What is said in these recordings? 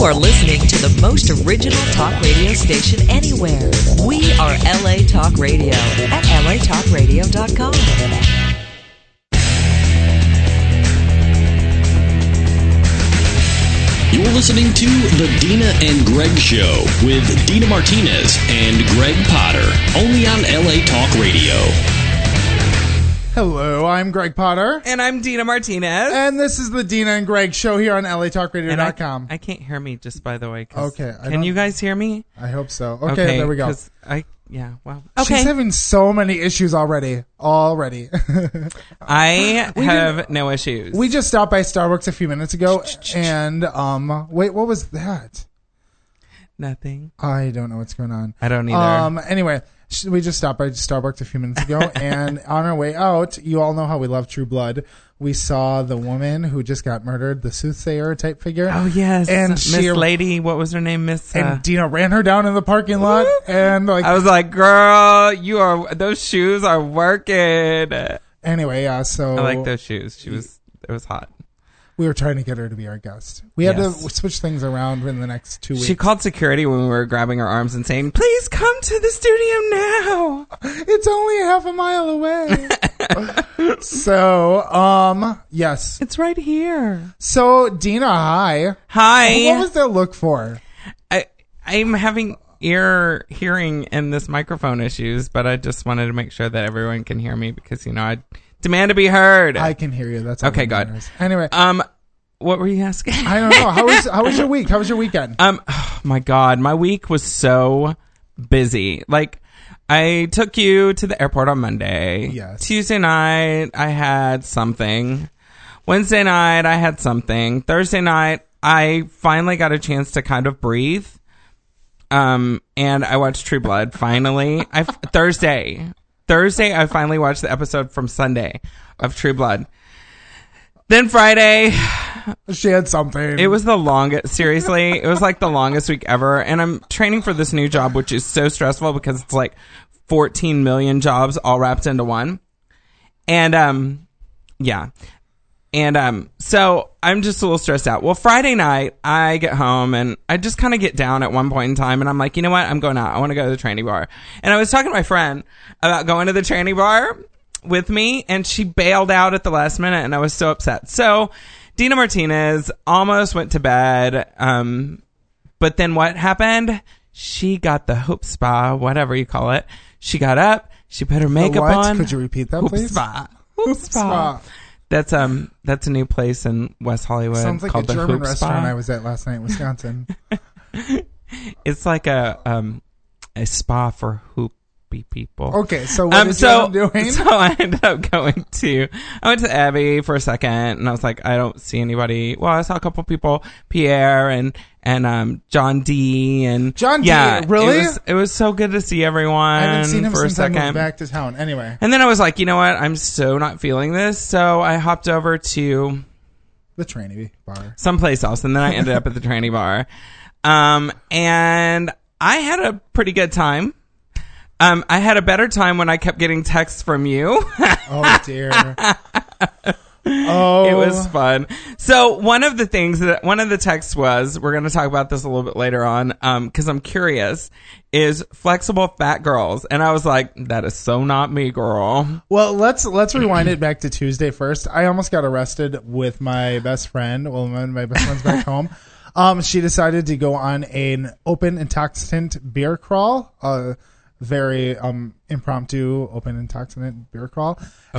are listening to the most original talk radio station anywhere. We are LA Talk Radio at latalkradio.com. You're listening to The Dina and Greg Show with Dina Martinez and Greg Potter, only on LA Talk Radio. Hello, I'm Greg Potter. And I'm Dina Martinez. And this is The Dina and Greg Show here on latalkradio.com. I can't hear me, just by the way. Okay. Can you guys hear me? I hope so. Okay, there we go. Wow. Okay. She's having so many issues already. I have no issues. We just stopped by Starbucks a few minutes ago, and wait, what was that? Nothing. I don't know what's going on. I don't either. Anyway, we just stopped by Starbucks a few minutes ago, and on our way out, you all know how we love True Blood. We saw the woman who just got murdered, the soothsayer type figure. Oh, yes. And Miss Lady, what was her name? And Dina ran her down in the parking lot. And I was like, girl, those shoes are working. Anyway, yeah, so. I like those shoes. It was hot. We were trying to get her to be our guest. We had to switch things around in the next 2 weeks. She called security when we were grabbing her arms and saying, please come to the studio now. It's only half a mile away. So, yes. It's right here. So, Dina, hi. Hi. What was that look for? I'm having hearing and this microphone issues, but I just wanted to make sure that everyone can hear me because, I demand to be heard. I can hear you. That's all okay. Good. Anyway, what were you asking? I don't know. How was your week? How was your weekend? Oh my God, my week was so busy. Like, I took you to the airport on Monday. Yes. Tuesday night, I had something. Wednesday night, I had something. Thursday night, I finally got a chance to kind of breathe. And I watched True Blood. Finally, Thursday, I finally watched the episode from Sunday of True Blood. Then Friday, she had something. It was the longest, seriously, it was like the longest week ever. And I'm training for this new job, which is so stressful because it's like 14 million jobs all wrapped into one. And, yeah. And, so I'm just a little stressed out. Well, Friday night, I get home and I just kind of get down at one point in time and I'm like, you know what? I'm going out. I want to go to the tranny bar. And I was talking to my friend about going to the tranny bar with me and she bailed out at the last minute and I was so upset. So Dina Martinez almost went to bed. But then what happened? She got the hoop spa, whatever you call it. She got up. She put her makeup on. Could you repeat that, please? Hoop spa. That's a new place in West Hollywood. Sounds like called a the German Hoop restaurant Spa. I was at last night in Wisconsin. It's like a spa for hoopy people. Okay, so what did you end up doing? So I ended up I went to Abby for a second, and I was like, I don't see anybody. Well, I saw a couple people, Pierre and John D. And John D. Really? It was so good to see everyone. I haven't seen him for since a second. I moved back to town. Anyway, and then I was like, you know what? I'm so not feeling this. So I hopped over to the tranny bar, someplace else, and then I ended up at the tranny bar. And I had a pretty good time. I had a better time when I kept getting texts from you. Oh dear. Oh, it was fun. So one of the texts was, we're going to talk about this a little bit later on, cause I'm curious, is flexible fat girls. And I was like, that is so not me, girl. Well, let's rewind it back to Tuesday first. I almost got arrested with my best friend. Well, my best friend's back home. She decided to go on an open intoxicant beer crawl. Very impromptu open intoxicant beer crawl.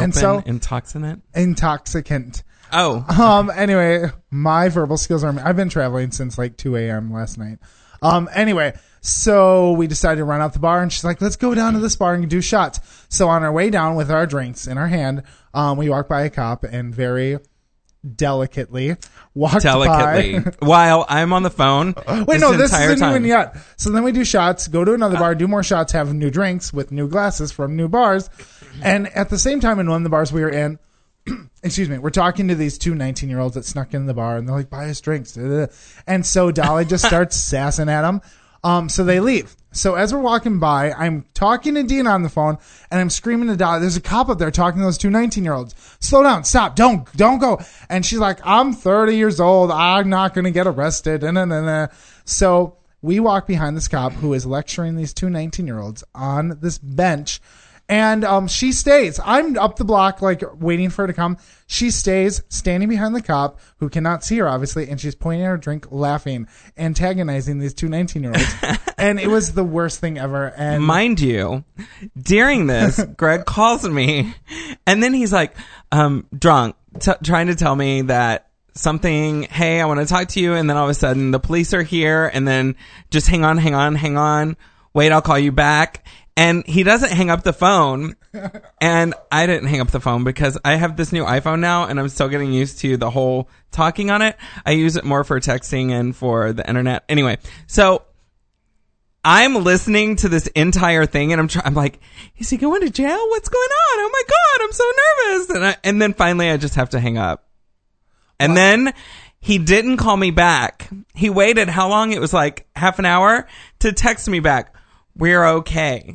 Intoxicant. Oh. Anyway, my verbal skills are, I've been traveling since like 2 a.m. last night. Anyway, so we decided to run out the bar and she's like, let's go down to this bar and do shots. So on our way down with our drinks in our hand, we walked by a cop and very delicately by. While I'm on the phone. Wait, no, this isn't even yet. So then we do shots, go to another bar, do more shots, have new drinks with new glasses from new bars. And at the same time in one of the bars we were in, excuse me, we're talking to these two 19-year-olds that snuck in the bar and they're like, buy us drinks. And so Dolly just starts sassing at them. So they leave. So as we're walking by, I'm talking to Dina on the phone, and I'm screaming to Dolly, there's a cop up there talking to those two 19-year-olds. Slow down, stop, don't go. And she's like, I'm 30 years old, I'm not going to get arrested. So we walk behind this cop who is lecturing these two 19-year-olds on this bench. And she stays. I'm up the block, like, waiting for her to come. She stays standing behind the cop, who cannot see her, obviously, and she's pointing at her drink, laughing, antagonizing these two 19-year-olds. And it was the worst thing ever. And mind you, during this, Greg calls me, and then he's like, drunk, trying to tell me that something, hey, I want to talk to you, and then all of a sudden, the police are here, and then just hang on, wait, I'll call you back. And he doesn't hang up the phone, and I didn't hang up the phone because I have this new iPhone now, and I'm still getting used to the whole talking on it. I use it more for texting and for the internet. Anyway, so I'm listening to this entire thing, and I'm like, is he going to jail? What's going on? Oh my God, I'm so nervous. And then finally I just have to hang up. And then he didn't call me back. He waited how long? It was like half an hour to text me back. We're okay.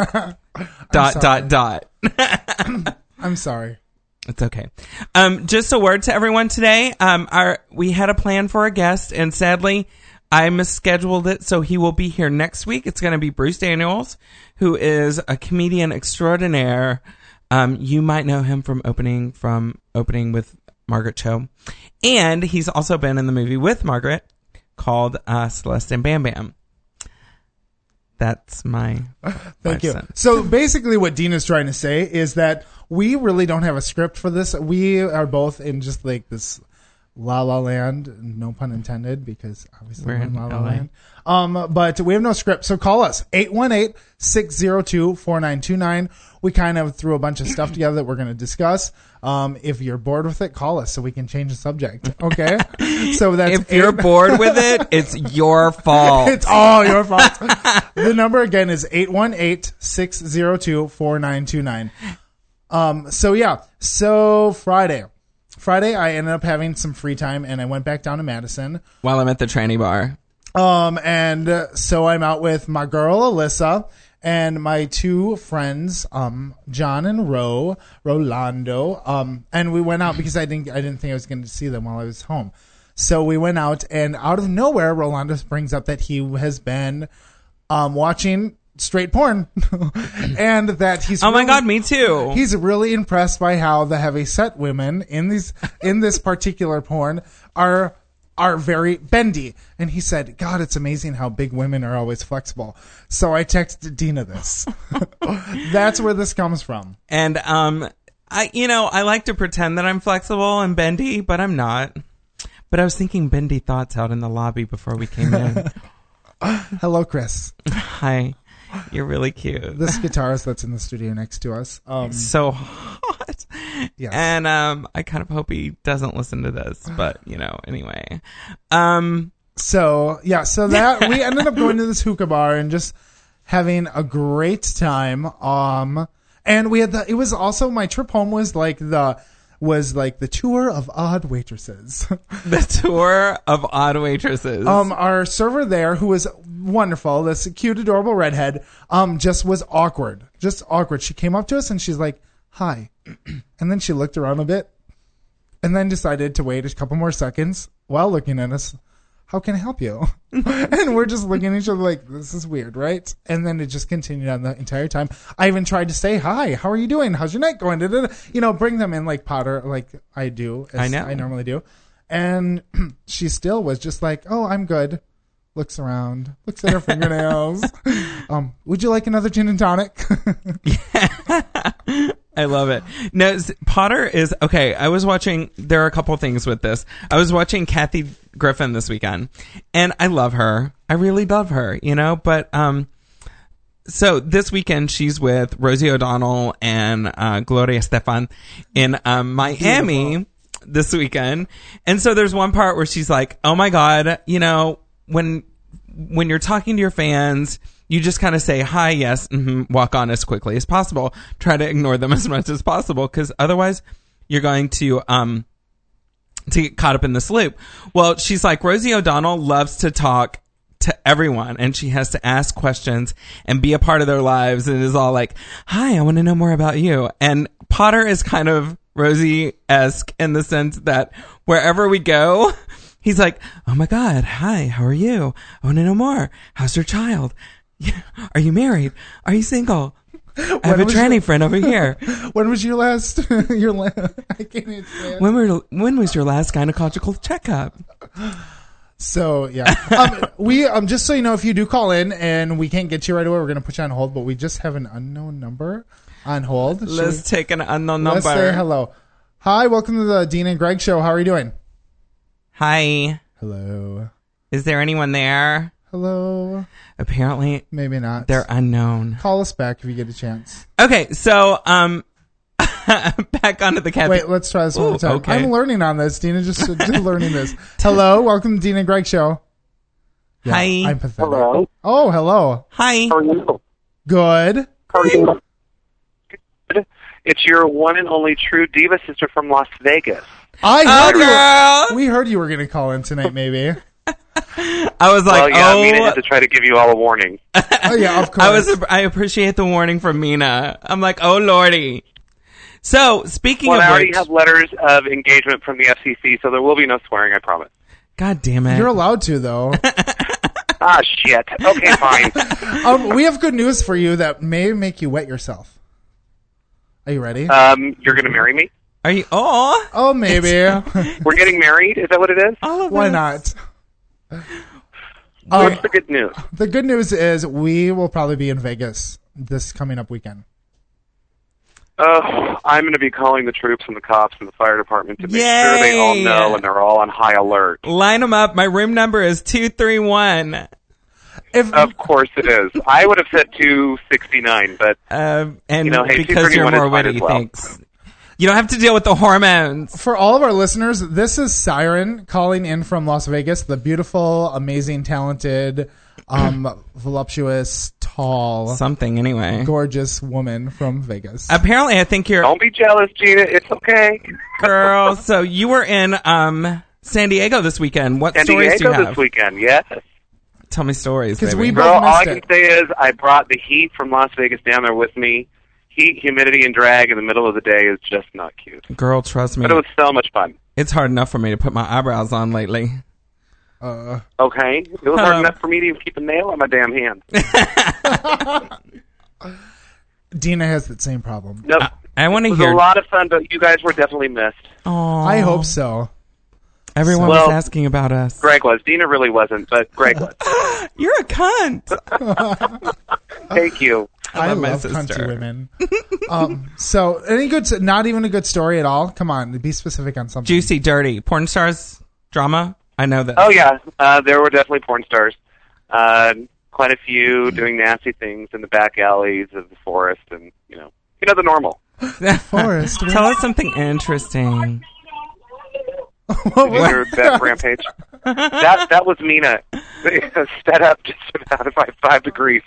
dot. I'm sorry. It's okay. Just a word to everyone today. We had a plan for a guest, and sadly, I misscheduled it, so he will be here next week. It's going to be Bruce Daniels, who is a comedian extraordinaire. You might know him from opening with Margaret Cho, and he's also been in the movie with Margaret called Celeste and Bam Bam. That's my Thank you. cents. So basically what Dina's trying to say is that we really don't have a script for this. We are both in just like this La La Land, no pun intended, because obviously we're in La La Land. But we have no script. So call us 818-602-4929. We kind of threw a bunch of stuff together that we're going to discuss. If you're bored with it, call us so we can change the subject. Okay. So that's if you're bored with it, it's your fault. It's all your fault. The number again is 818-602-4929. So Friday I ended up having some free time, and I went back down to Madison While I'm at the tranny bar. And so I'm out with my girl Alyssa and my two friends, John and Rolando. And we went out because I didn't think I was going to see them while I was home. So we went out, and out of nowhere, Rolando brings up that he has been watching straight porn and that he's my God, me too. He's really impressed by how the heavyset women in this particular porn are very bendy. And he said, God, it's amazing how big women are always flexible. So I texted Dina this. That's where this comes from. And I like to pretend that I'm flexible and bendy, but I'm not. But I was thinking bendy thoughts out in the lobby before we came in. Hello, Chris. Hi. You're really cute. This guitarist that's in the studio next to us. So hot. Yes. And I kind of hope he doesn't listen to this, but anyway. So that we ended up going to this hookah bar and just having a great time. And we had it was also, my trip home was like the tour of odd waitresses. The tour of odd waitresses. Our server there, who was wonderful, this cute, adorable redhead, just was awkward. Just awkward. She came up to us and she's like, hi. And then she looked around a bit and then decided to wait a couple more seconds while looking at us. How can I help you? And we're just looking at each other like, this is weird, right? And then it just continued on the entire time. I even tried to say, hi, how are you doing? How's your night going? Bring them in like Potter, like I do. I know. I normally do. And she still was just like, oh, I'm good. Looks around, looks at her fingernails. Would you like another gin and tonic? I love it. No, Potter is okay. There are a couple things with this. I was watching Kathy Griffin this weekend, and I love her. I really love her, but, so this weekend she's with Rosie O'Donnell and, Gloria Estefan in, Miami this weekend. And so there's one part where she's like, oh my God, when you're talking to your fans, you just kind of say, hi, yes, walk on as quickly as possible. Try to ignore them as much as possible, because otherwise you're going to get caught up in this loop. Well, she's like, Rosie O'Donnell loves to talk to everyone, and she has to ask questions and be a part of their lives, and is all like, "Hi, I want to know more about you." And Potter is kind of Rosie-esque in the sense that wherever we go, he's like, "Oh my God, hi, how are you? I want to know more. How's your child? Are you married? Are you single? I have a tranny friend over here." When was your last? I can't even say it. When was your last gynecological checkup? So yeah, we just so you know, if you do call in and we can't get you right away, we're gonna put you on hold. But we just have an unknown number on hold. Let's take an unknown number. Let's say hello. Hi, welcome to the Dina and Greg show. How are you doing? Hi. Hello. Is there anyone there? Hello. Apparently, maybe not. They're unknown. Call us back if you get a chance. Okay, so back onto the cat. Wait, let's try this one more time. Okay. I'm learning on this. Dina just learning this. Hello, welcome to Dina and Greg show. Yeah, Hi. I'm pathetic. Hello. Oh, hello. Hi. How are you? Good. How are you? Good. It's your one and only true diva sister from Las Vegas. We heard you were going to call in tonight, maybe. I was like, well, yeah, Mina had to try to give you all a warning. Oh, yeah, of course. I appreciate the warning from Mina. I'm like, oh, Lordy. So, speaking of I already which, have letters of engagement from the FCC, so there will be no swearing, I promise. God damn it. You're allowed to, though. Ah, shit. Okay, fine. We have good news for you that may make you wet yourself. Are you ready? You're going to marry me? Are you? Oh, maybe. We're getting married? Is that what it is? Why not? What's the good news? The good news is we will probably be in Vegas this coming up weekend. I'm going to be calling the troops and the cops and the fire department to make Yay! sure they all know and they're all on high alert. Line them up. My room number is 231. Of course it is. I would have said 269, but and hey, because you're 231 more is fine witty, as well. thanks. You don't have to deal with the hormones. For all of our listeners, this is Siren calling in from Las Vegas, the beautiful, amazing, talented, voluptuous, tall, something anyway, gorgeous woman from Vegas. Apparently, I think you're. Don't be jealous, Gina. It's okay, girl. So you were in San Diego this weekend. What stories do you have? This weekend, yes. Tell me stories, baby. We Girl, all I can say is I brought the heat from Las Vegas down there with me. Heat, humidity, and drag in the middle of the day is just not cute. Girl, trust me. But it was so much fun. It's hard enough for me to put my eyebrows on lately. Okay. It was hard enough for me to even keep a nail on my damn hand. Dina has that same problem. Nope. I want to hear. It was a lot of fun, but you guys were definitely missed. Aww. I hope so. Everyone was asking about us. Greg was. Dina really wasn't, but Greg was. You're a cunt. Thank you. I love country women. So, any good? Not even a good story at all. Come on, be specific on something. Juicy, dirty, porn stars, drama. I know that. Oh yeah, there were definitely porn stars. Quite a few doing nasty things in the back alleys of the forest, and you know the normal. Forest. Tell us something interesting. That rampage. That was Mina. Set up just about by 5 degrees.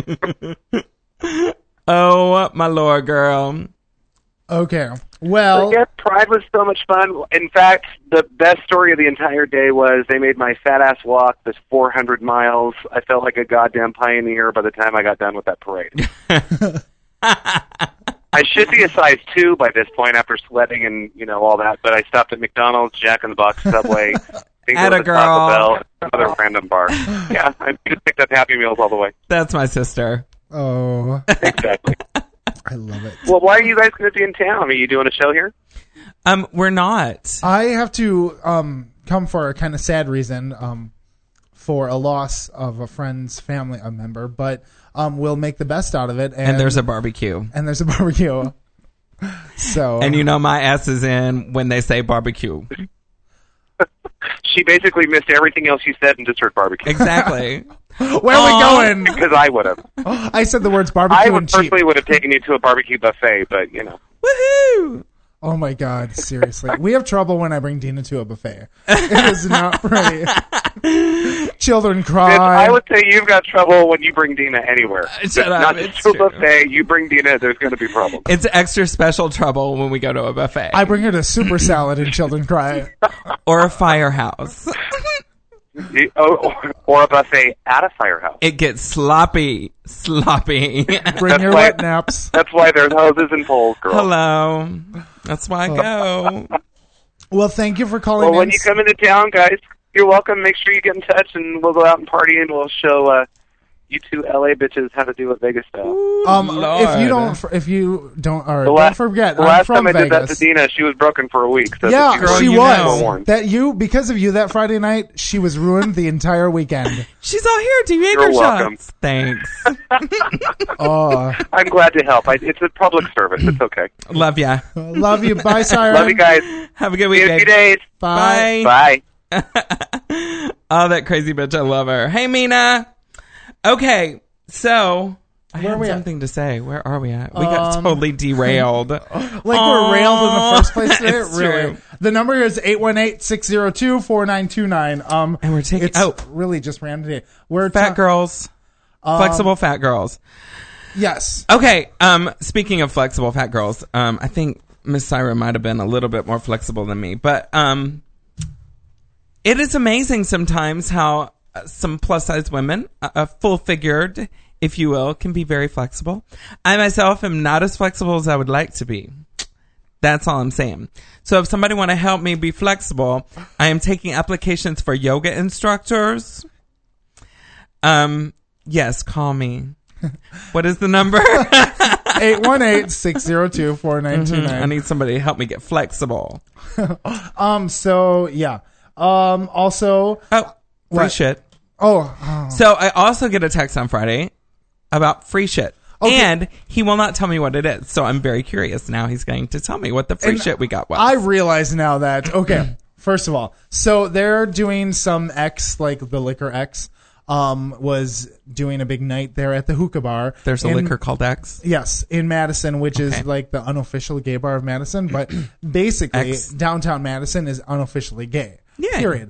Oh, my Lord, girl. Okay. Well, yeah, Pride was so much fun. In fact, the best story of the entire day was they made my fat ass walk this 400 miles. I felt like a goddamn pioneer by the time I got done with that parade. I should be a size 2 by this point after sweating and all that, but I stopped at McDonald's, Jack in the Box, Subway, Taco Bell, another random bar. Yeah, I just picked up Happy Meals all the way. That's my sister. Oh, exactly. I love it. Well, why are you guys going to be in town? Are you doing a show here? We're not. I have to come for a kind of sad reason, for a loss of a friend's family member, but we'll make the best out of it. And there's a barbecue. So, and my ass is in when they say barbecue. She basically missed everything else you said and just heard barbecue. Exactly. Where are we going? Because I would have. I said the words barbecue and cheap. I personally would have taken you to a barbecue buffet, but Woohoo! Oh my God, seriously. We have trouble when I bring Dina to a buffet. It is not pretty. Children cry. I would say you've got trouble when you bring Dina anywhere. Shut up. Not just to a buffet. You bring Dina, there's going to be problems. It's extra special trouble when we go to a buffet. I bring her to super salad and children cry. Or a firehouse. Or a buffet at a firehouse. It gets sloppy. Bring your wet naps. That's why there's hoses and poles, girl. Hello. That's why I go. Well, thank you for calling in. When you come into town, guys, you're welcome. Make sure you get in touch, and we'll go out and party, and we'll show you two LA bitches how to do it Vegas style. If you don't, don't forget, the last time I Vegas. did that to Dina, she was broken for a week. So yeah, girl, she you was. know. Because of you that Friday night, she was ruined the entire weekend. She's all here to Jaeger You're shots. welcome. Thanks. I'm glad to help. It's a public service. It's okay. Love ya. Love you. Bye, Siren. Love you guys. Have a good See you in a weekend. few days. Bye. Bye. Oh, that crazy bitch. I love her. Hey, Mina. Okay. So, I had something to say. Where are we at? We got totally derailed. We're railed in the first place today? It's Really? true. The number is 818-602-4929. And we're taking... It's really just random today. We're fat girls. Flexible fat girls. Yes. Okay. Speaking of flexible fat girls, I think Miss Syra might have been a little bit more flexible than me. But it is amazing sometimes how some plus-size women, full-figured, if you will, can be very flexible. I myself am not as flexible as I would like to be. That's all I'm saying. So if somebody want to help me be flexible, I am taking applications for yoga instructors. Yes, call me. What is the number? 818-602-4929. I need somebody to help me get flexible. So yeah. Also, free shit. Oh. So I also get a text on Friday about free shit. Okay. And he will not tell me what it is. So I'm very curious. Now he's going to tell me what the free shit we got was. I realize now that, okay, first of all, so they're doing some X, like the Liquor X, was doing a big night there at the hookah bar. There's a liquor called X? Yes, in Madison, which is like the unofficial gay bar of Madison. But basically, downtown Madison is unofficially gay. Yeah. Period.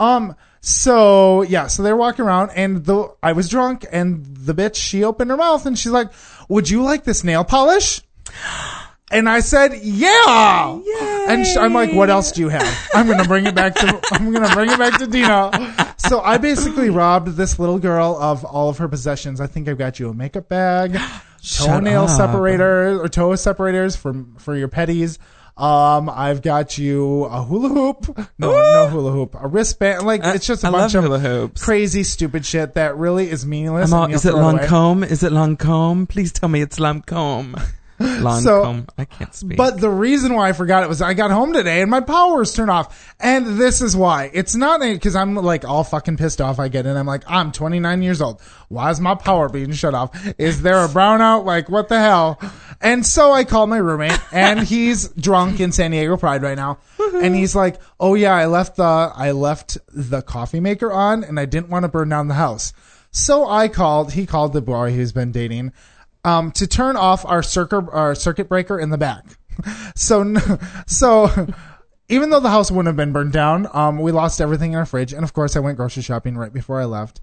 So they're walking around, and I was drunk, and the bitch, she opened her mouth, and she's like, "Would you like this nail polish?" And I said, "Yeah." Yay. And I'm like, "What else do you have?" I'm gonna bring it back to Dina. So I basically robbed this little girl of all of her possessions. I think I've got you a makeup bag, toe separators for your petties. I've got you a hula hoop. No hula hoop. A wristband. Like, it's just a bunch of hula hoops. Crazy, stupid shit that really is meaningless. Is it Lancome? Is it Lancome? Please tell me it's Lancome. Lancome. I can't speak. But the reason why I forgot it was I got home today and my power was turned off. And this is why. It's not because I'm like all fucking pissed off. I get it. I'm like, I'm 29 years old. Why is my power being shut off? Is there a brownout? Like, what the hell? And so I called my roommate, and he's drunk in San Diego Pride right now. And he's like, "Oh yeah, I left the coffee maker on, and I didn't want to burn down the house." So he called the boy he's been dating, to turn off our circuit breaker in the back. So even though the house wouldn't have been burned down, we lost everything in our fridge. And of course I went grocery shopping right before I left.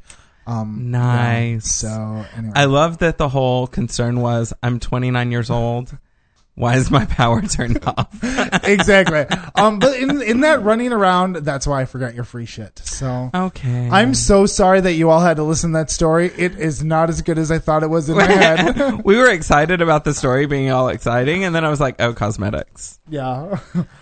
Nice. Yeah, so anyway. I love that the whole concern was, I'm 29 years old. Why is my power turned off? Exactly. But in that running around, that's why I forgot your free shit. So okay. I'm so sorry that you all had to listen to that story. It is not as good as I thought it was in my head. We were excited about the story being all exciting, and then I was like, oh, cosmetics. Yeah.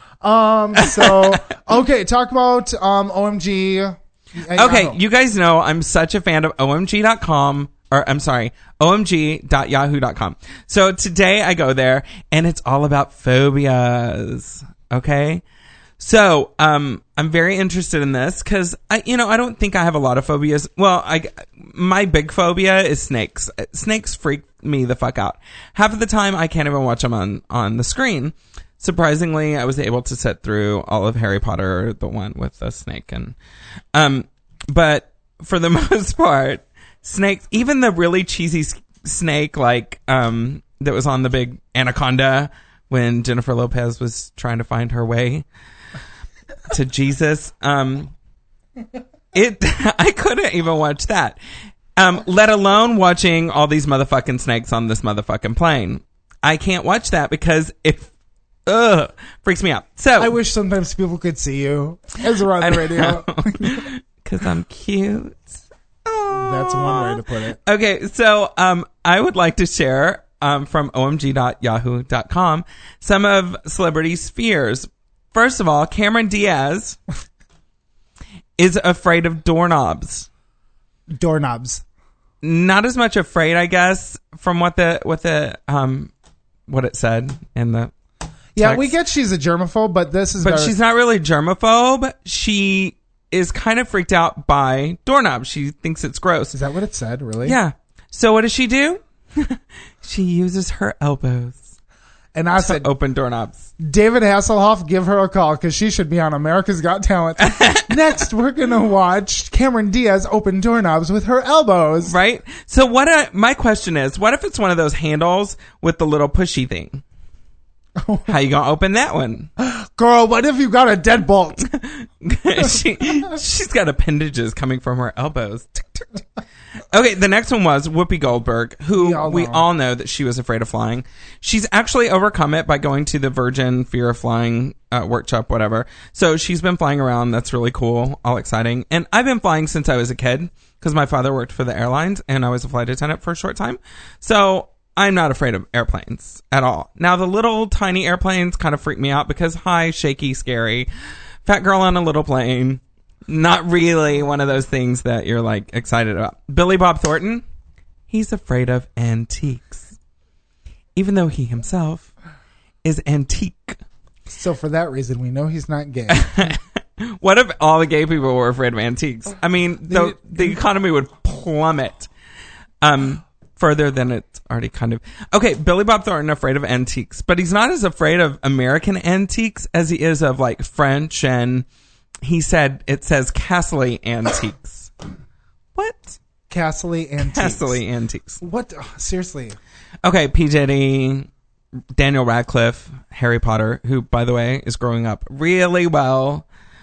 So okay, talk about OMG. Okay, you guys know I'm such a fan of OMG.com. Or I'm sorry, omg.yahoo.com. So today I go there and it's all about phobias. Okay. So, I'm very interested in this because I don't think I have a lot of phobias. Well, my big phobia is snakes. Snakes freak me the fuck out. Half of the time I can't even watch them on the screen. Surprisingly, I was able to sit through all of Harry Potter, the one with the snake, and, but for the most part, snakes, even the really cheesy snake, like, that was on the big Anaconda when Jennifer Lopez was trying to find her way to Jesus. I couldn't even watch that. Let alone watching all these motherfucking snakes on this motherfucking plane. I can't watch that because freaks me out. So I wish sometimes people could see you as we're on the radio. Because I'm cute. That's one way to put it. Okay, so I would like to share from omg.yahoo.com some of celebrities' fears. First of all, Cameron Diaz is afraid of doorknobs. Doorknobs. Not as much afraid, I guess, from what it said in the Yeah, text. we get she's a germaphobe, but this is But better. she's not really germaphobe. She is kind of freaked out by doorknobs. She thinks it's gross. Is that what it said, really? Yeah. So what does she do? She uses her elbows And I to said, open doorknobs. David Hasselhoff, give her a call because she should be on America's Got Talent. Next, we're going to watch Cameron Diaz open doorknobs with her elbows. Right? So my question is, what if it's one of those handles with the little pushy thing? How you gonna open that one? Girl, what if you got a deadbolt? She's got appendages coming from her elbows. Okay, the next one was Whoopi Goldberg, who we all know that she was afraid of flying. She's actually overcome it by going to the Virgin Fear of Flying workshop, whatever. So she's been flying around. That's really cool, all exciting. And I've been flying since I was a kid because my father worked for the airlines and I was a flight attendant for a short time. So I'm not afraid of airplanes at all. Now, the little tiny airplanes kind of freak me out because high, shaky, scary, fat girl on a little plane. Not really one of those things that you're like excited about. Billy Bob Thornton, he's afraid of antiques, even though he himself is antique. So for that reason, we know he's not gay. What if all the gay people were afraid of antiques? I mean, the economy would plummet. Further than it's already kind of. Okay, Billy Bob Thornton afraid of antiques, but he's not as afraid of American antiques as he is of like French, and he said it says Castley antiques. What? Castley Antiques. Castley antiques. What? Oh, seriously. Okay, P. Diddy, Daniel Radcliffe, Harry Potter, who, by the way, is growing up really well.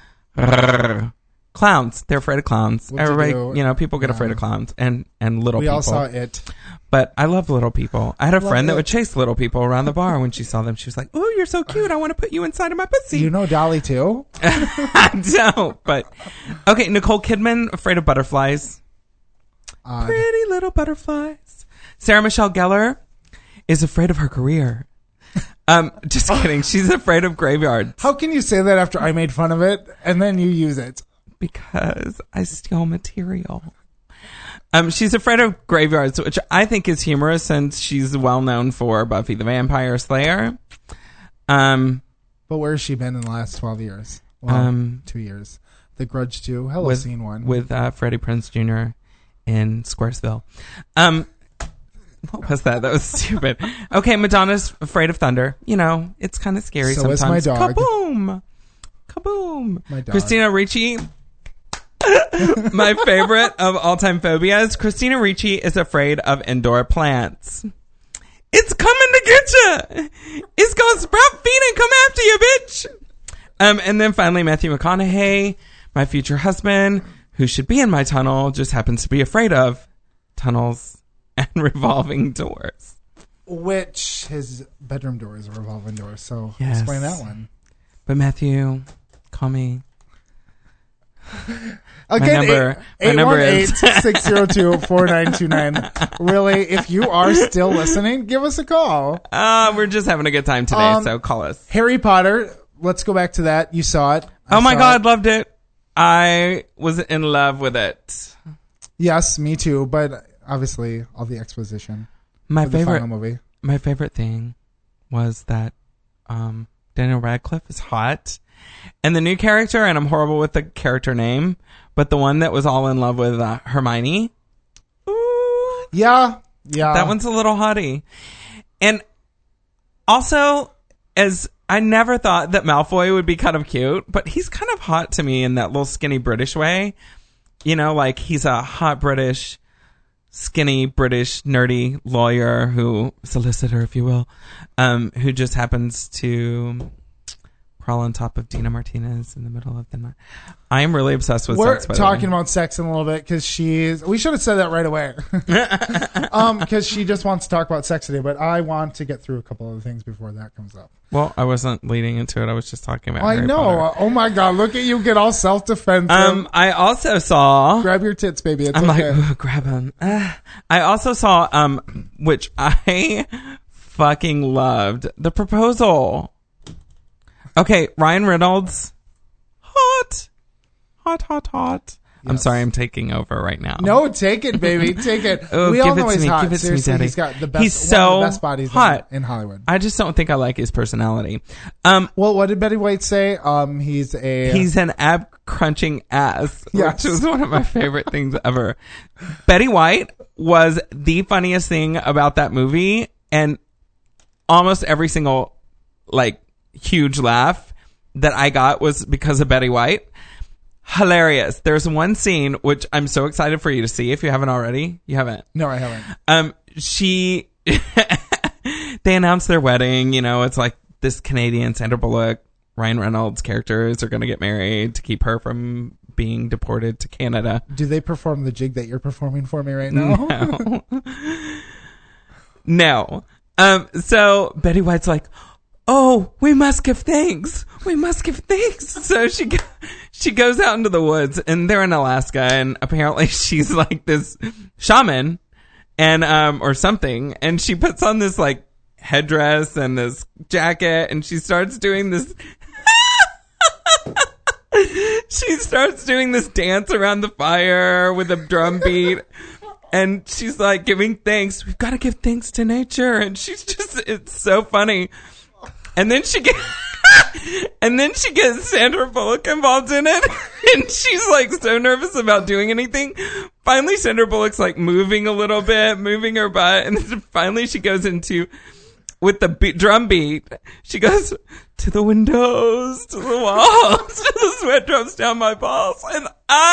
Clowns. They're afraid of clowns. Everybody, people get afraid of clowns and little people. We all saw it. But I love little people. I had a friend that would chase little people around the bar when she saw them. She was like, "Oh, you're so cute. I want to put you inside of my pussy." You know Dolly too? I don't. But okay, Nicole Kidman afraid of butterflies. Pretty little butterflies. Sarah Michelle Gellar is afraid of her career. Just kidding. She's afraid of graveyards. How can you say that after I made fun of it and then you use it? Because I steal material. She's afraid of graveyards, which I think is humorous since she's well known for Buffy the Vampire Slayer. But where has she been in the last 12 years? Well, 2 years. The Grudge 2. Hello, Scene 1. With Freddie Prinze Jr. in Squaresville. What was that? That was stupid. Okay, Madonna's afraid of thunder. It's kind of scary sometimes. So is my dog. Kaboom! Kaboom! My dog. Christina Ricci. My favorite of all-time phobias. Christina Ricci is afraid of indoor plants. It's coming to get you. It's gonna sprout feet and come after you, bitch. And then finally, Matthew McConaughey, my future husband, who should be in my tunnel, just happens to be afraid of tunnels and revolving doors. Which his bedroom door is a revolving door, so Yes. explain that one. But Matthew, call me. Again, my number is 818-602-4929. Really, if you are still listening, give us a call. We're just having a good time today, so call us. Harry Potter, let's go back to that. You saw it. Oh my God, loved it. I was in love with it. Yes, me too, but obviously all the exposition. My the favorite final movie. My favorite thing was that Daniel Radcliffe is hot. And the new character, and I'm horrible with the character name, but the one that was all in love with Hermione. Ooh. Yeah. That one's a little hottie. And also, as I never thought that Malfoy would be kind of cute, but he's kind of hot to me in that little skinny British way. Like he's a hot British, skinny British, nerdy lawyer solicitor, if you will, who just happens to crawl on top of Dina Martinez in the middle of the night. I am really obsessed with We're sex. We're talking about sex in a little bit because we should have said that right away. Because she just wants to talk about sex today, but I want to get through a couple of things before that comes up. Well, I wasn't leading into it. I was just talking about I Harry know. Potter. Oh my God. Look at you get all self-defensive. I also saw... Grab your tits, baby. It's I'm okay. like, ooh, grab them. I also saw, which I fucking loved, The Proposal. Okay, Ryan Reynolds. Hot. Yes. I'm sorry, I'm taking over right now. No, take it, baby. Take it. Oh, we give all it know to he's me. hot. Give it to me, Seriously, Daddy. he's got the best, He's so one of the best bodies hot. in Hollywood. I just don't think I like his personality. Well, what did Betty White say? He's an ab crunching ass, Yes. which was one of my favorite things ever. Betty White was the funniest thing about that movie, and almost every single like huge laugh that I got was because of Betty White. Hilarious. There's one scene which I'm so excited for you to see if you haven't already. You haven't? No, I haven't. They announced their wedding, you know, it's like this Canadian Sandra Bullock, Ryan Reynolds characters are going to get married to keep her from being deported to Canada. Do they perform the jig that you're performing for me right now? No. So Betty White's like, oh, we must give thanks. We must give thanks. So she goes out into the woods, and they're in Alaska, and apparently she's like this shaman and or something, and she puts on this like headdress and this jacket, and she starts doing this dance around the fire with a drum beat. And she's like giving thanks. We've got to give thanks to nature. And it's so funny. And then she gets Sandra Bullock involved in it. And she's like so nervous about doing anything. Finally, Sandra Bullock's like moving a little bit, moving her butt. And then finally she goes into, with the drum beat, she goes to the windows, to the walls, to the sweat drops down my balls. And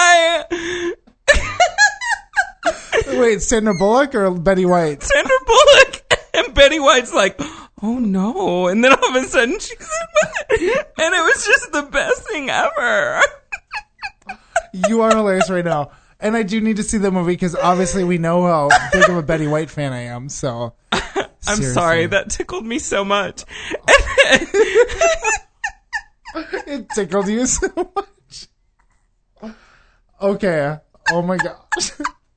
Wait, Sandra Bullock or Betty White? Sandra Bullock. And Betty White's like, oh no. And then all of a sudden she's and it was just the best thing ever. You are hilarious right now. And I do need to see the movie because obviously we know how big of a Betty White fan I am. So I'm sorry. That tickled me so much. It tickled you so much. Okay. Oh my gosh.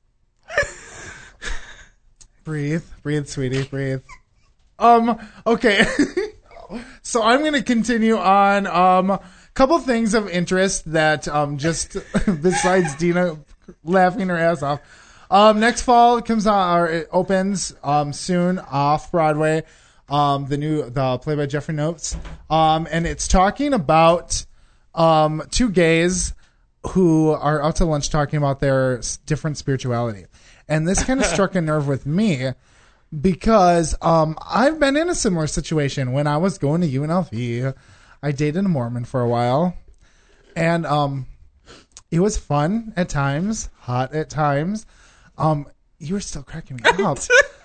Breathe, sweetie, breathe. Okay. So I'm going to continue on, couple things of interest that, just besides Dina laughing her ass off. Next fall comes on, or it opens, soon off Broadway. The play by Jeffrey Notes. And it's talking about, two gays who are out to lunch talking about their different spirituality. And this kind of struck a nerve with me because I've been in a similar situation. When I was going to UNLV, I dated a Mormon for a while. And it was fun at times, hot at times. You were still cracking me up.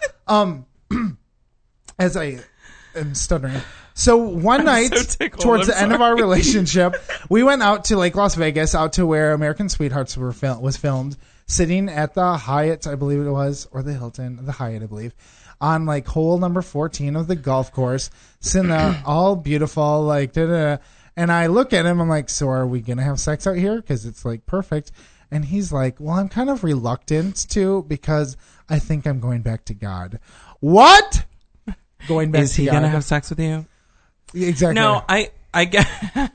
As I am stuttering. So one night, towards the end of our relationship, we went out to Lake Las Vegas, out to where American Sweethearts was filmed, sitting at the Hyatt, I believe it was, or the Hilton, the Hyatt, I believe, on like hole number 14 of the golf course, sitting there, all beautiful, like da-da-da. And I look at him, I'm like, so are we going to have sex out here? Because it's like perfect. And he's like, well, I'm kind of reluctant to because I think I'm going back to God. What? Going back to God. Is he going to have sex with you? Exactly. No, I get.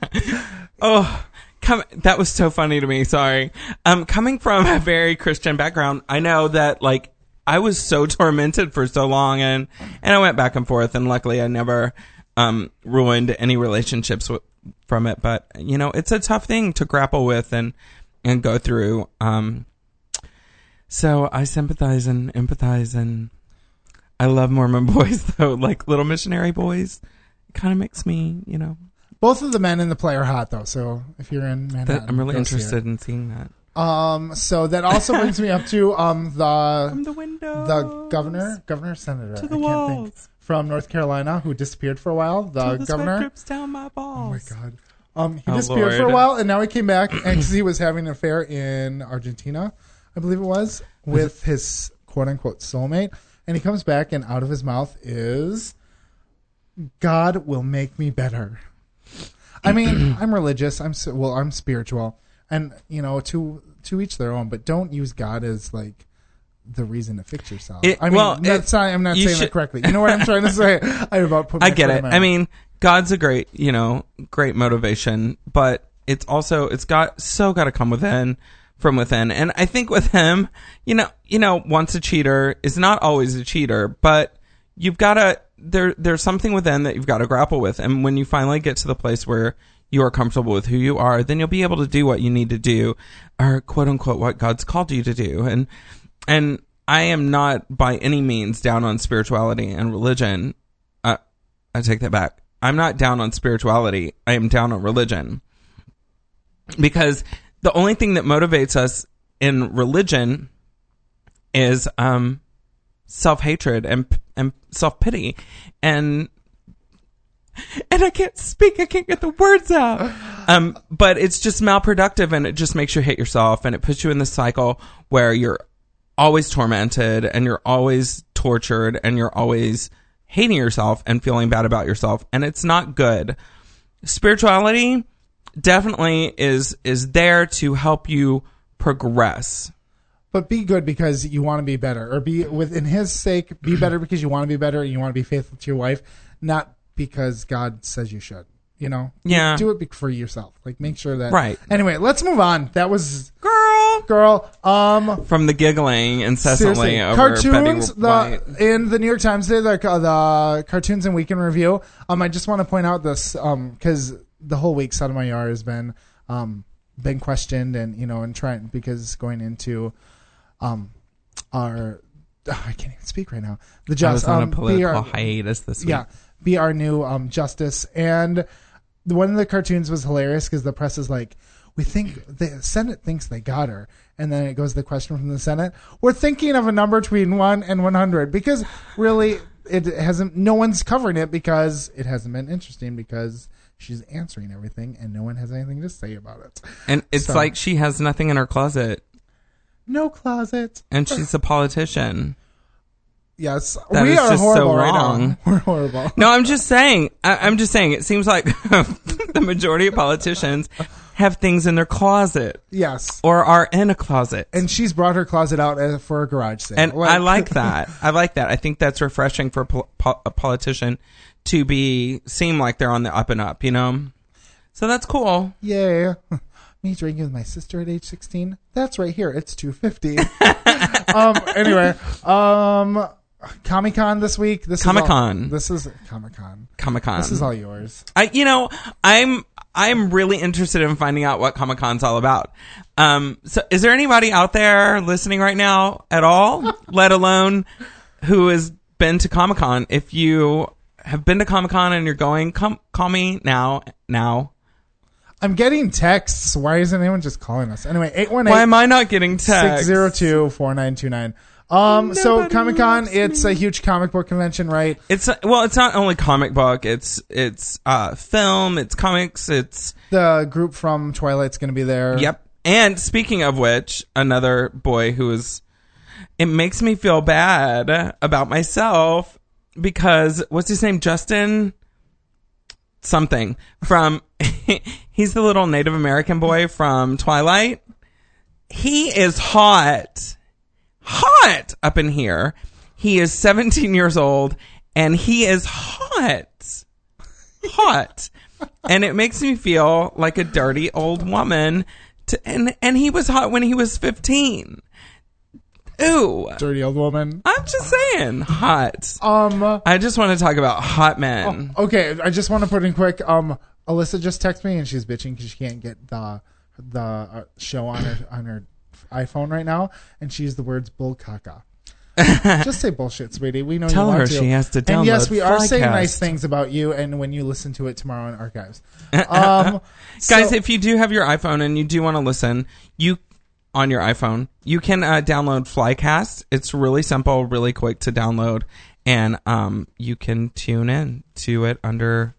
That was so funny to me. Sorry. Coming from a very Christian background, I know that like I was so tormented for so long, and I went back and forth, and luckily I never ruined any relationships from it. But you know, it's a tough thing to grapple with and go through. So I sympathize and empathize, and I love Mormon boys though, like little missionary boys. Kind of makes me, you know. Both of the men in the play are hot, though. So if you're in Manhattan, I'm really interested in seeing that. So that also brings me up to From the window, the governor, senator, to the walls. from North Carolina who disappeared for a while. The governor. Drips down my balls. Oh my God. He disappeared for a while, and now he came back, and because he was having an affair in Argentina, I believe it was, with his quote-unquote soulmate, and he comes back, and out of his mouth is, God will make me better. I mean, I'm religious, I'm spiritual, and, to each their own, but don't use God as, like, the reason to fix yourself. I'm not saying that correctly. You know what I'm trying to say? I get it. I mean, God's a great motivation, but it's got to come from within. And I think with him, once a cheater is not always a cheater, but you've got to, there's something within that you've got to grapple with. And when you finally get to the place where you are comfortable with who you are, then you'll be able to do what you need to do, or quote unquote, what God's called you to do. And I am not by any means down on spirituality and religion. I take that back. I'm not down on spirituality. I am down on religion. Because the only thing that motivates us in religion is self-hatred and self-pity. And I can't speak. I can't get the words out. But it's just malproductive, and it just makes you hate yourself, and it puts you in this cycle where you're always tormented, and you're always tortured, and you're always hating yourself and feeling bad about yourself, and it's not good. Spirituality definitely is there to help you progress. But be good because you want to be better, or be within his sake, be better because you want to be better and you want to be faithful to your wife, not because God says you should. Yeah. Do it for yourself. Like, make sure that. Right. Anyway, let's move on. That was girl. From the giggling incessantly over cartoons. Betty White. In the New York Times today, the cartoons and week in review. I just want to point out this because the whole week Sotomayor has been questioned and trying, because going into our I can't even speak right now. I was on a political hiatus this week. Yeah, be our new justice. And one of the cartoons was hilarious because the press is like, we think the Senate thinks they got her, and then it goes to the question from the Senate. We're thinking of a number between 1 and 100 because really it hasn't. No one's covering it because it hasn't been interesting because she's answering everything and no one has anything to say about it. And it's like she has nothing in her closet. No closet. And she's a politician. Yes, that we are horrible so right wrong. now. We're horrible. No, I'm just saying. It seems like the majority of politicians have things in their closet. Yes, or are in a closet. And she's brought her closet out for a garage sale. And I like that. I think that's refreshing for a politician to seem like they're on the up and up. So that's cool. Yeah. Me drinking with my sister at age 16. That's right here. It's $2.50. Anyway, Comic-Con this week. Comic-Con. This is Comic-Con. Comic-Con. This is all yours. I'm really interested in finding out what Comic-Con's all about. So is there anybody out there listening right now at all, let alone who has been to Comic-Con? If you have been to Comic-Con and you're going, call me now. I'm getting texts. Why isn't anyone just calling us? Anyway, 818. Why am I not getting texts? 602-4929. So Comic-Con, it's a huge comic book convention, right? It's not only comic book. It's film. It's comics. It's the group from Twilight's going to be there. Yep. And speaking of which, another boy it makes me feel bad about myself because what's his name? Justin something from. He's the little Native American boy from Twilight. He is hot up in here. He is 17 years old and he is hot. And it makes me feel like a dirty old woman and he was hot when he was 15. Ooh. Dirty old woman. I'm just saying, hot. I just want to talk about hot men. Okay, I just want to put in quick, Alyssa just texted me and she's bitching because she can't get the show on her iPhone right now, and she used the words bull caca. Just say bullshit, sweetie. We know Tell you want her to. She has to download. And yes, we are saying Flycast. nice things about you, and when you listen to it tomorrow in archives. Guys, if you do have your iPhone and you do want to listen, on your iPhone, you can download Flycast. It's really simple, really quick to download. and you can tune in to it under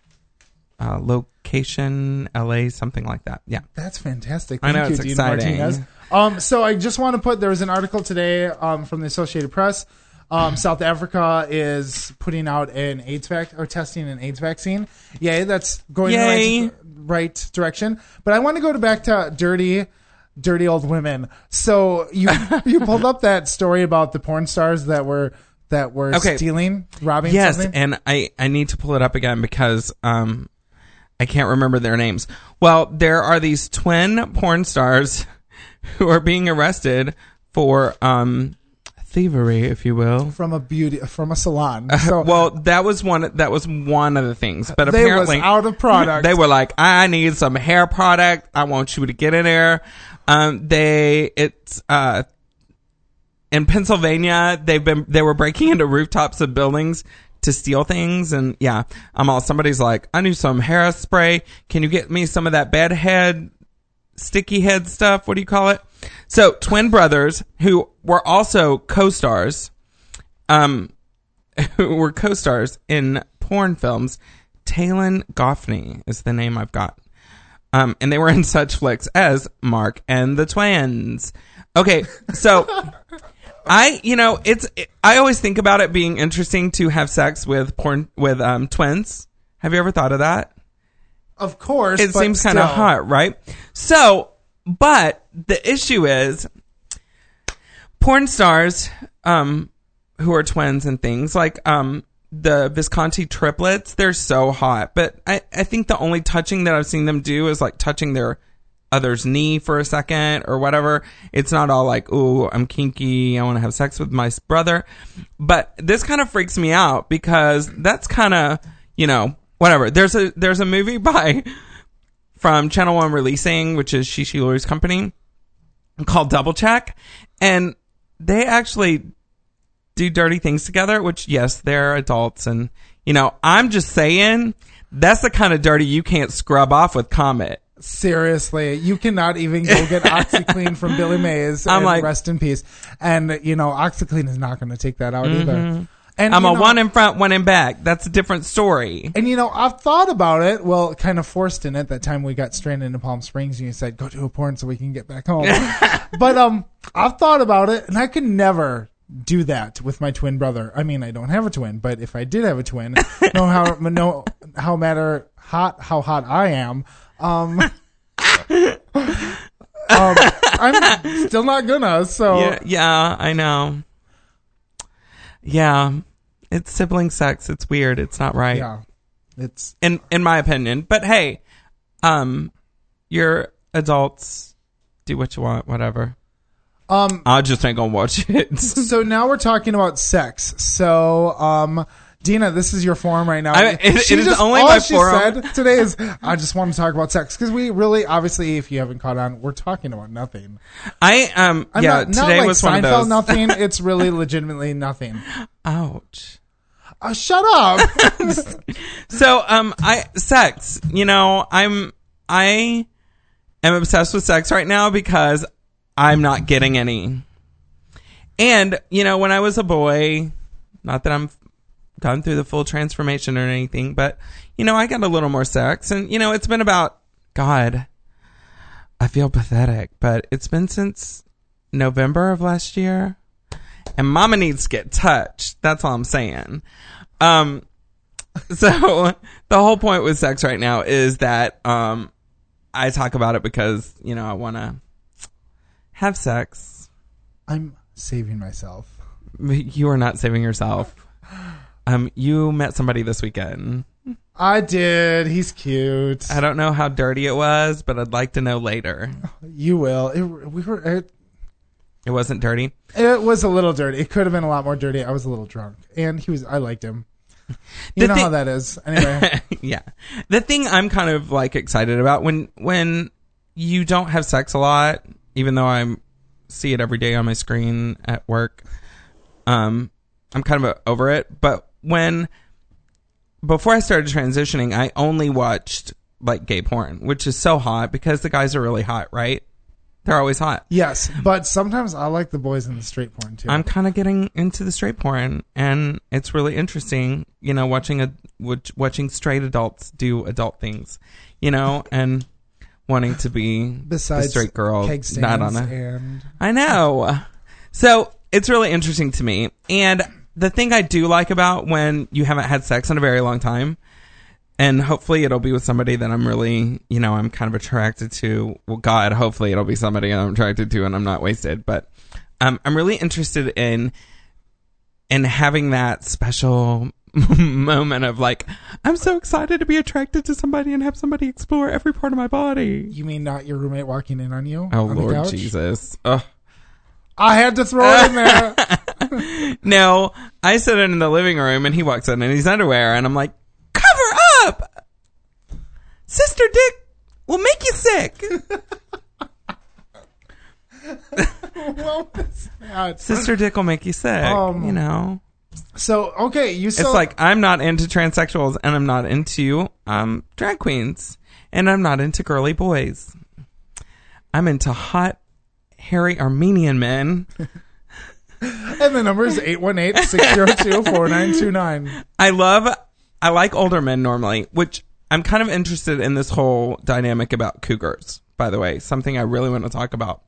location LA, something like that. Yeah, that's fantastic. I know, Thank it's you, Dina exciting. Martinez. So I just want to put, there was an article today from the Associated Press. South Africa is putting out an testing an AIDS vaccine. Yay, that's going in the right direction. But I want to go back to dirty old women. So you pulled up that story about the porn stars that were stealing, robbing something? And I need to pull it up again because I can't remember their names. Well, there are these twin porn stars who are being arrested for thievery, if you will, from a salon. So well, that was one of the things. But they apparently, was out of product. They were like, "I need some hair product. I want you to get in there." In Pennsylvania, they were breaking into rooftops of buildings to steal things, and somebody's like, "I need some hairspray. Can you get me some of that bed head, sticky head stuff? What do you call it?" So, twin brothers who were also co-stars, in porn films. Talon Goffney is the name I've got. And they were in such flicks as Mark and the Twins. Okay, so I always think about it being interesting to have sex with twins. Have you ever thought of that? Of course. It seems kind of hot, right? So, but the issue is porn stars who are twins and things like the Visconti triplets, they're so hot. But I think the only touching that I've seen them do is like touching their other's knee for a second or whatever. It's not all like, "Ooh, I'm kinky, I want to have sex with my brother." But this kind of freaks me out because that's kind of, whatever. There's a movie from Channel 1 Releasing, which is Shishi Lori's company, called Double Check, and they actually do dirty things together, which, yes, they're adults, and, I'm just saying, that's the kind of dirty you can't scrub off with Comet. Seriously, you cannot even go get OxyClean from Billy Mays and rest in peace. And, OxyClean is not going to take that out either. And I'm one in front, one in back. That's a different story. And, I've thought about it. Well, kind of forced in it that time we got stranded in Palm Springs and you said, "Go do a porn so we can get back home." But I've thought about it, and I could never do that with my twin brother. I mean, I don't have a twin, but if I did have a twin, how hot I am, I'm still not gonna. So yeah, I know. Yeah, it's sibling sex. It's weird. It's not right. Yeah, it's in my opinion. But hey, you're adults. Do what you want. Whatever. I just ain't gonna watch it. So now we're talking about sex. So, Dina, this is your forum right now. It is only my forum. All she said today is, "I just want to talk about sex," because we really, obviously, if you haven't caught on, we're talking about nothing. Today like was one of Seinfeld those. Nothing. It's really legitimately nothing. Ouch. Shut up. So, sex. I am obsessed with sex right now because I'm not getting any. And, when I was a boy, not that I'm gone through the full transformation or anything, but, I got a little more sex. And, it's been about, God, I feel pathetic, but it's been since November of last year. And mama needs to get touched. That's all I'm saying. So the whole point with sex right now is that, I talk about it because, I want to have sex. I'm saving myself. You are not saving yourself. You met somebody this weekend. I did. He's cute. I don't know how dirty it was, but I'd like to know later. You will. It wasn't dirty? It was a little dirty. It could have been a lot more dirty. I was a little drunk. And I liked him. You know how that is. Anyway. Yeah. The thing I'm kind of excited about when you don't have sex a lot, even though I see it every day on my screen at work, I'm kind of over it. But before I started transitioning, I only watched gay porn, which is so hot because the guys are really hot, right? They're always hot. Yes, but sometimes I like the boys in the straight porn too. I'm kind of getting into the straight porn, and it's really interesting, you know, watching straight adults do adult things, you know, and wanting to be besides the straight girl, keg stands not on a. and I know. So it's really interesting to me, and the thing I do like about when you haven't had sex in a very long time. And hopefully it'll be with somebody that I'm really, you know, I'm kind of attracted to. Well, God, hopefully it'll be somebody I'm attracted to and I'm not wasted. But I'm really interested in having that special moment of like, I'm so excited to be attracted to somebody and have somebody explore every part of my body. You mean not your roommate walking in on you? Oh, on Lord the couch? Jesus. Ugh. I had to throw it in there. No, I sit in the living room and he walks in in his underwear and I'm like, cover up! Sister Dick will make you sick. Sister Dick will make you sick, you know. So, okay, it's like, I'm not into transsexuals and I'm not into drag queens and I'm not into girly boys. I'm into hot, hairy Armenian men. And the number is 818-602-4929. I like older men normally, which I'm kind of interested in this whole dynamic about cougars, by the way, something I really want to talk about.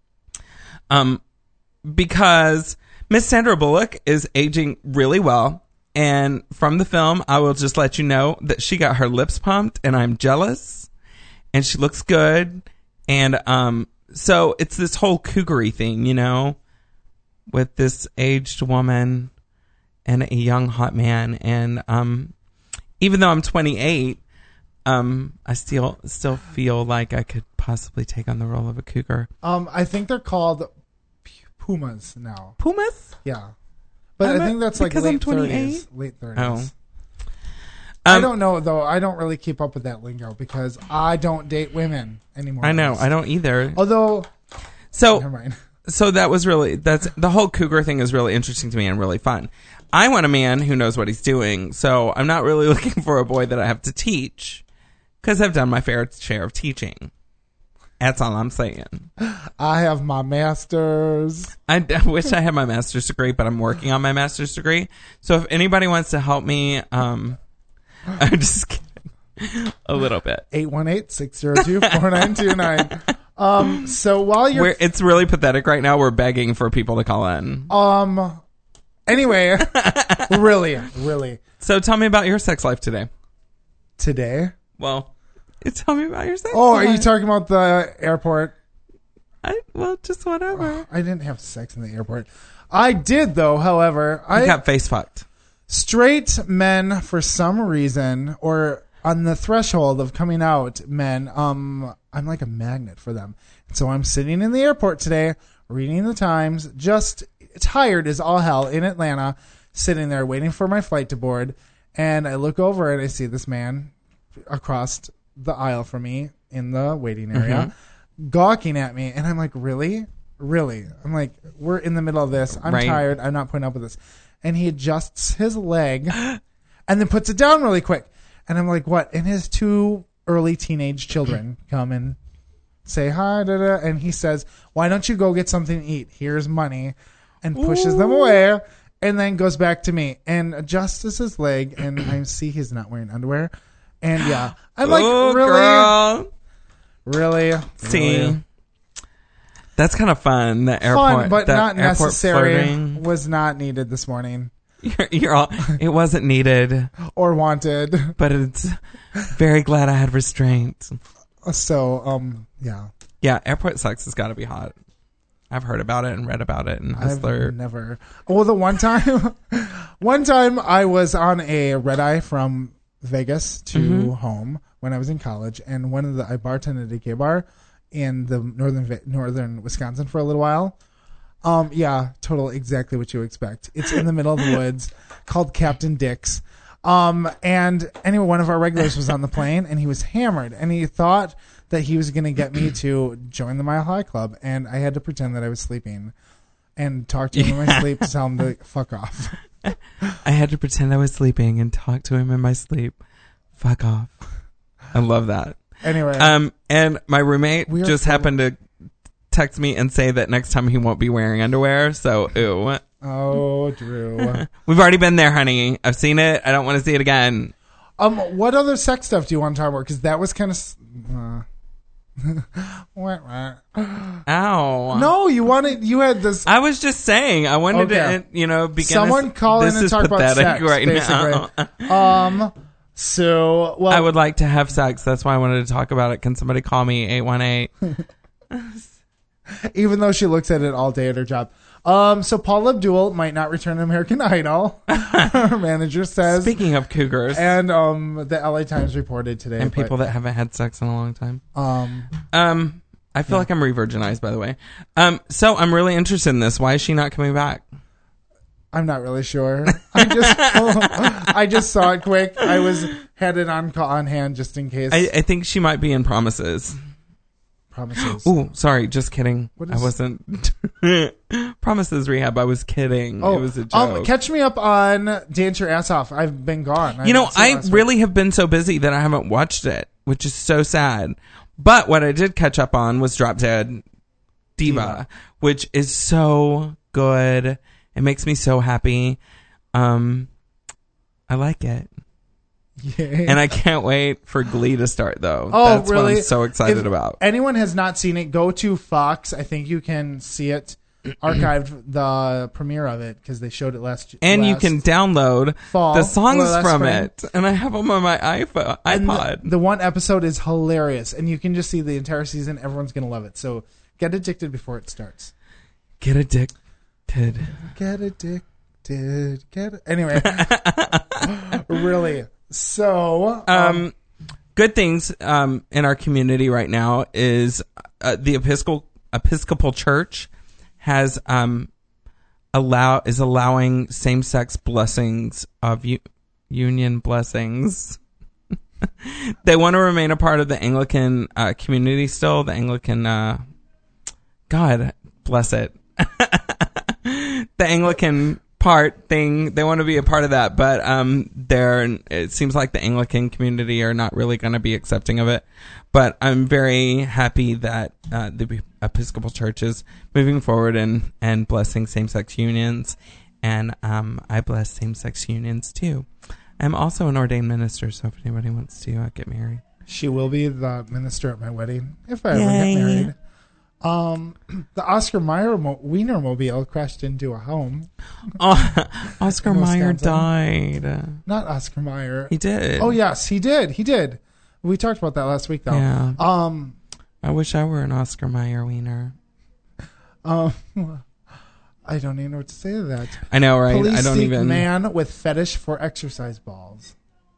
Because Miss Sandra Bullock is aging really well. And from the film, I will just let you know that she got her lips pumped and I'm jealous and she looks good. And, so it's this whole cougary thing, you know, with this aged woman and a young hot man. And, even though I'm 28, I still feel like I could possibly take on the role of a cougar. I think they're called pumas now. Pumas? Yeah. But I think that's like late 30s. Late 30s. Oh. I don't know, though. I don't really keep up with that lingo because I don't date women anymore. I know. I don't either. Although... never mind. So that's the whole cougar thing is really interesting to me and really fun. I want a man who knows what he's doing, so I'm not really looking for a boy that I have to teach because I've done my fair share of teaching. That's all I'm saying. I have my master's. I wish I had my master's degree, but I'm working on my master's degree. So if anybody wants to help me, I'm just kidding. A little bit. 818-602-4929. So while you're... It's really pathetic right now. We're begging for people to call in. Anyway, really. So tell me about your sex life today. Today? Well, tell me about your sex life. Oh, are you talking about the airport? Just whatever. I didn't have sex in the airport. I did, though, however. I got face fucked. Straight men, for some reason, or on the threshold of coming out, men, I'm like a magnet for them. So I'm sitting in the airport today, reading the Times, just tired as all hell in Atlanta, sitting there waiting for my flight to board. And I look over and I see this man across the aisle from me in the waiting area, gawking at me. And I'm like, really? I'm like, we're in the middle of this. I'm tired. I'm not putting up with this. And he adjusts his leg and then puts it down really quick. And I'm like, what? And his two early teenage children come and say hi, and he says, why don't you go get something to eat? Here's money. And pushes them away and then goes back to me and adjusts his leg. And I see he's not wearing underwear. And yeah, I'm like, really? Girl. Really? See? Really? That's kind of fun. The airport, fun, but not necessary. Flirting. Was not needed this morning. You're all. It wasn't needed or wanted, but it's very glad I had restraint. So, yeah. Yeah, airport sex has got to be hot. I've heard about it and read about it and Hustler. I've never. Well, the one time I was on a red eye from Vegas to home when I was in college, and I bartended at a gay bar in the northern Wisconsin for a little while. Yeah, exactly what you expect. It's in the middle of the woods, called Captain Dick's. And anyway, one of our regulars was on the plane, and he was hammered, and he thought that he was going to get me to join the Mile High Club, and I had to pretend that I was sleeping and talk to him in my sleep to tell him to fuck off. I had to pretend I was sleeping and talk to him in my sleep. Fuck off. I love that. Anyway. And my roommate just happened to text me and say that next time he won't be wearing underwear. So, ew. Oh, Drew. We've already been there, honey. I've seen it. I don't want to see it again. What other sex stuff do you want to talk about? Because that was kind of. Ow. No, you had this. I was just saying. I wanted to, begin. Someone call in and talk about sex right basically. now. So, well, I would like to have sex. That's why I wanted to talk about it. Can somebody call me 818? Even though she looks at it all day at her job. So Paul Abdul might not return to American Idol. Her manager says. Speaking of cougars. And the LA Times reported today. And people that haven't had sex in a long time. I feel like I'm re-virginized, by the way. So I'm really interested in this. Why is she not coming back? I'm not really sure. I just saw it quick. I had it on hand just in case. I think she might be in Promises. Promises. Ooh, sorry, just kidding. What I is... wasn't. Promises Rehab. I was kidding. It was a joke. Catch me up on Dance Your Ass Off. I've been gone. I really have been so busy that I haven't watched it, which is so sad. But what I did catch up on was Drop Dead Diva, which is so good. It makes me so happy. I like it. Yay. And I can't wait for Glee to start, though. Oh, That's really? what I'm so excited about. Anyone has not seen it, go to Fox. I think you can see it archived, the premiere of it, because they showed it last And you can download fall, the songs from spring. it. And I have them on my iPod. The one episode is hilarious, and you can just see the entire season. Everyone's going to love it. So get addicted before it starts. Get addicted. Get addicted. Anyway. Really. So, good things in our community right now is the Episcopal Church has allowing same-sex blessings of union blessings. They want to remain a part of the Anglican community still. The Anglican, God bless it, the Anglican part thing, they want to be a part of that, but it seems like the Anglican community are not really going to be accepting of it. But I'm very happy that the Episcopal Church is moving forward and blessing same-sex unions, and I bless same-sex unions too. I'm also an ordained minister, so if anybody wants to get married, she will be the minister at my wedding if I ever get married. The Oscar Mayer Wienermobile crashed into a home. Oscar Mayer died. Not Oscar Mayer. He did. Oh yes, he did. We talked about that last week, though. Yeah. I wish I were an Oscar Mayer wiener. I don't even know what to say to that. I know, right? Police I don't seek even. Man with fetish for exercise balls.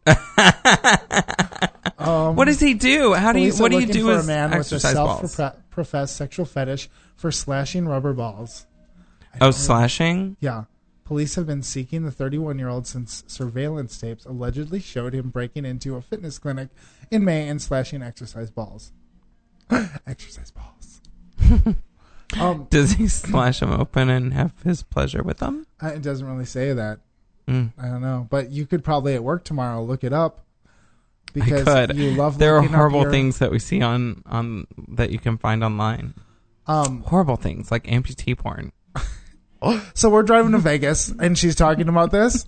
What does he do? What do you do with with a man with a exercise balls? self-professed sexual fetish for slashing rubber balls? Slashing? Yeah. Police have been seeking the 31-year-old since surveillance tapes allegedly showed him breaking into a fitness clinic in May and slashing exercise balls. Exercise balls. Does he slash them open and have his pleasure with them? It doesn't really say that. I don't know. But you could probably at work tomorrow look it up. Because I could. You love there are horrible things that we see on that you can find online. Horrible things like amputee porn. So we're driving to Vegas, and she's talking about this.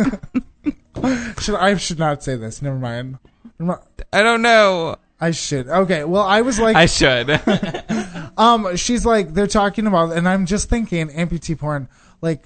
I should not say this. Never mind. I don't know. I should. Okay. Well, I was like, I should. She's like, they're talking about, and I'm just thinking amputee porn. Like,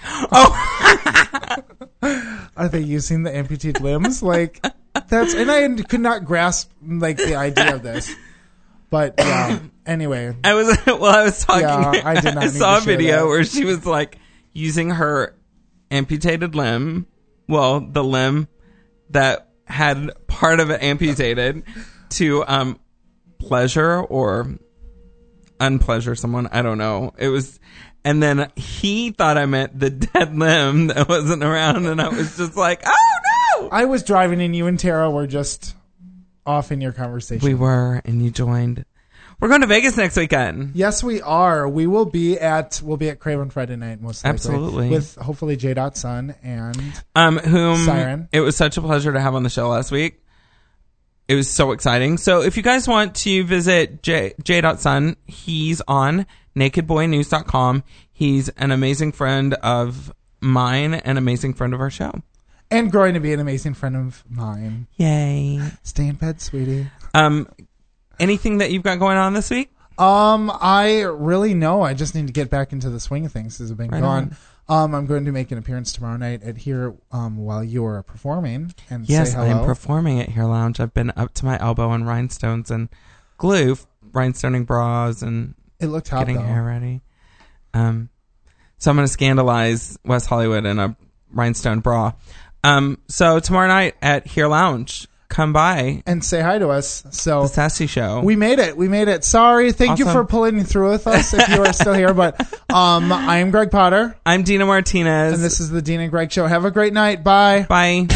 are they using the amputated limbs? Like, and I could not grasp like the idea of this. But yeah. Anyway, I was talking. Yeah, I did not. I saw a video where she was like using her amputated limb, the limb that had part of it amputated, to pleasure or unpleasure someone. I don't know. It was, and then he thought I meant the dead limb that wasn't around, and I was just like, oh no! I was driving, and you and Tara were just off in your conversation. We were, and you joined. We're going to Vegas next weekend. Yes, we are. We'll be at Craven Friday night, most likely. Absolutely. With hopefully J.Son and whom Siren. It was such a pleasure to have on the show last week. it was so exciting. So if you guys want to visit J.Sun, he's on nakedboynews.com. He's an amazing friend of mine, an amazing friend of our show. And growing to be an amazing friend of mine. Yay. Stay in bed, sweetie. Anything that you've got going on this week? I really know. I just need to get back into the swing of things as I've been gone. I'm going to make an appearance tomorrow night at Here while you are performing. And yes, say hello. I'm performing at Here Lounge. I've been up to my elbow in rhinestones and glue, rhinestoning bras, and it looked hot, getting though. hair ready. So I'm going to scandalize West Hollywood in a rhinestone bra. So tomorrow night at Here Lounge, come by and say hi to us. So the Sassy Show. We made it. Sorry. Thank you for pulling through with us if you are still here. But I am Greg Potter. I'm Dina Martinez. And this is the Dina and Greg Show. Have a great night. Bye. Bye.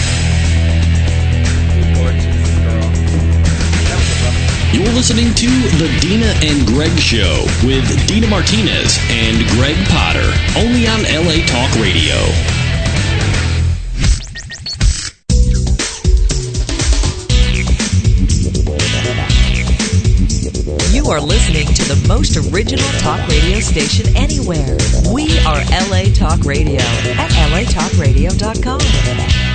You're listening to the Dina and Greg Show with Dina Martinez and Greg Potter, only on LA Talk Radio. You are listening to the most original talk radio station anywhere. We are LA Talk Radio at latalkradio.com.